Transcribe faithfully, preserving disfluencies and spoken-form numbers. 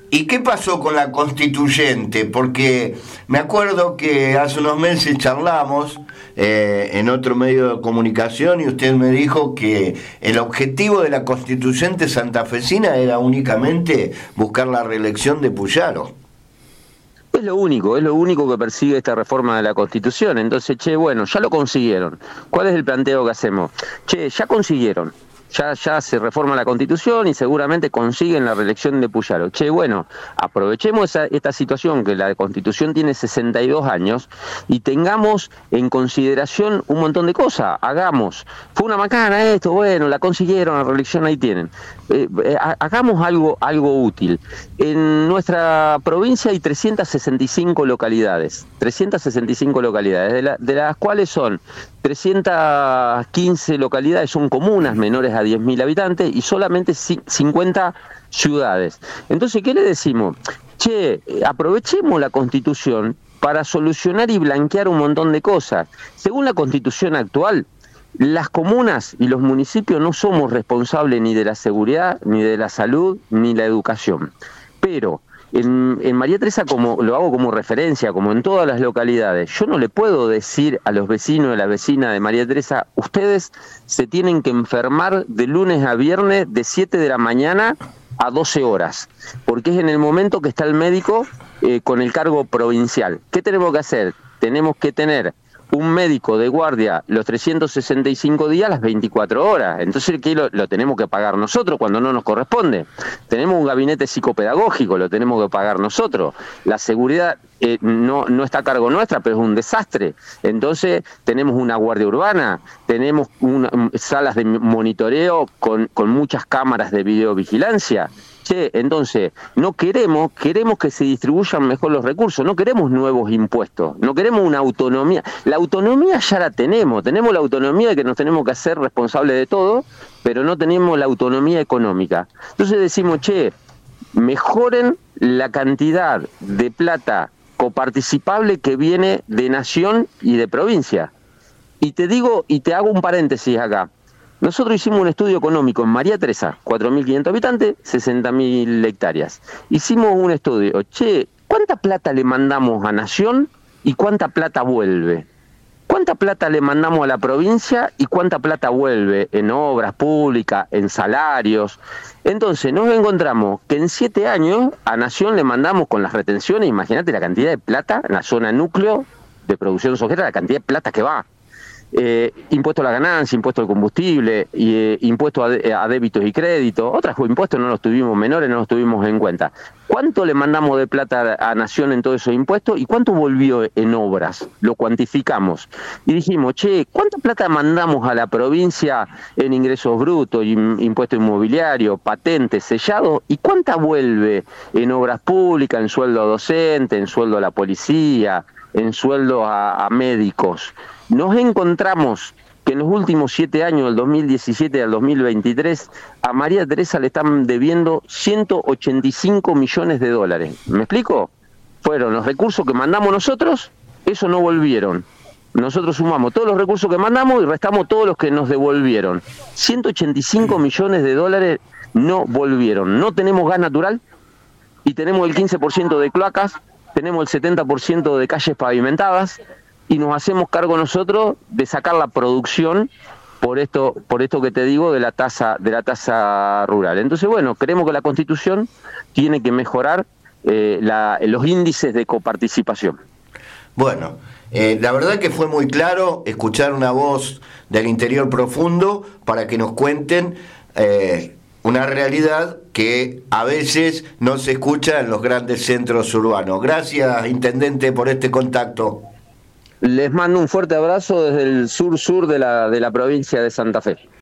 ¿Y qué pasó con la constituyente? Porque me acuerdo que hace unos meses charlamos eh, en otro medio de comunicación y usted me dijo que el objetivo de la constituyente santafesina era únicamente buscar la reelección de Puyaro. Es lo único, es lo único que persigue esta reforma de la Constitución. Entonces, che, bueno, ya lo consiguieron. ¿Cuál es el planteo que hacemos? Che, ya consiguieron. Ya, ya se reforma la Constitución y seguramente consiguen la reelección de Puyaro. Che, bueno, aprovechemos esa, esta situación que la Constitución tiene sesenta y dos años y tengamos en consideración un montón de cosas. Hagamos. Fue una macana esto, bueno, la consiguieron, la reelección ahí tienen. Eh, eh, hagamos algo, algo útil. En nuestra provincia hay trescientas sesenta y cinco localidades. trescientas sesenta y cinco localidades, de, la, de las cuales son trescientas quince localidades son comunas menores a diez mil habitantes y solamente cincuenta ciudades. Entonces, ¿qué le decimos? Che, aprovechemos la Constitución para solucionar y blanquear un montón de cosas. Según la Constitución actual, las comunas y los municipios no somos responsables ni de la seguridad, ni de la salud, ni la educación. Pero En, en María Teresa, como lo hago como referencia, como en todas las localidades, yo no le puedo decir a los vecinos y a las vecinas de María Teresa, ustedes se tienen que enfermar de lunes a viernes de siete de la mañana a doce horas, porque es en el momento que está el médico eh, con el cargo provincial. ¿Qué tenemos que hacer? Tenemos que tener un médico de guardia los trescientos sesenta y cinco días, las veinticuatro horas. Entonces, ¿qué lo, lo tenemos que pagar nosotros cuando no nos corresponde? Tenemos un gabinete psicopedagógico, lo tenemos que pagar nosotros. La seguridad eh, no, no está a cargo nuestra, pero es un desastre. Entonces, tenemos una guardia urbana, tenemos una, salas de monitoreo con, con muchas cámaras de videovigilancia. Che, entonces, no queremos, queremos que se distribuyan mejor los recursos, no queremos nuevos impuestos, no queremos una autonomía. La autonomía ya la tenemos, tenemos la autonomía de que nos tenemos que hacer responsables de todo, pero no tenemos la autonomía económica. Entonces decimos, che, mejoren la cantidad de plata coparticipable que viene de nación y de provincia. Y te digo, y te hago un paréntesis acá. Nosotros hicimos un estudio económico en María Teresa, cuatro mil quinientos habitantes, sesenta mil hectáreas. Hicimos un estudio, che, ¿cuánta plata le mandamos a Nación y cuánta plata vuelve? ¿Cuánta plata le mandamos a la provincia y cuánta plata vuelve en obras públicas, en salarios? Entonces nos encontramos que en siete años a Nación le mandamos con las retenciones, imagínate la cantidad de plata en la zona núcleo de producción sojera, la cantidad de plata que va. Eh, impuesto a la ganancia, impuesto al combustible, y, eh, impuesto a, de, a débitos y créditos, otros impuestos no los tuvimos menores, no los tuvimos en cuenta. ¿Cuánto le mandamos de plata a, a Nación en todos esos impuestos y cuánto volvió en obras? Lo cuantificamos y dijimos, che, ¿cuánta plata mandamos a la provincia en ingresos brutos, impuesto inmobiliario, patentes, sellados? ¿Y cuánta vuelve en obras públicas, en sueldo docente, en sueldo a la policía, en sueldo a, a médicos? Nos encontramos que en los últimos siete años, del dos mil diecisiete al dos mil veintitrés, a María Teresa le están debiendo ciento ochenta y cinco millones de dólares. ¿Me explico? Fueron los recursos que mandamos nosotros, eso no volvieron. Nosotros sumamos todos los recursos que mandamos y restamos todos los que nos devolvieron. ciento ochenta y cinco millones de dólares no volvieron. No tenemos gas natural y tenemos el quince por ciento de cloacas, tenemos el setenta por ciento de calles pavimentadas, y nos hacemos cargo nosotros de sacar la producción por esto por esto que te digo de la tasa de la tasa rural. Entonces, bueno, creemos que la Constitución tiene que mejorar eh, la, los índices de coparticipación. Bueno, eh, la verdad que fue muy claro escuchar una voz del interior profundo para que nos cuenten eh, una realidad que a veces no se escucha en los grandes centros urbanos. Gracias, Intendente, por este contacto. Les mando un fuerte abrazo desde el sur-sur de la, de la provincia de Santa Fe.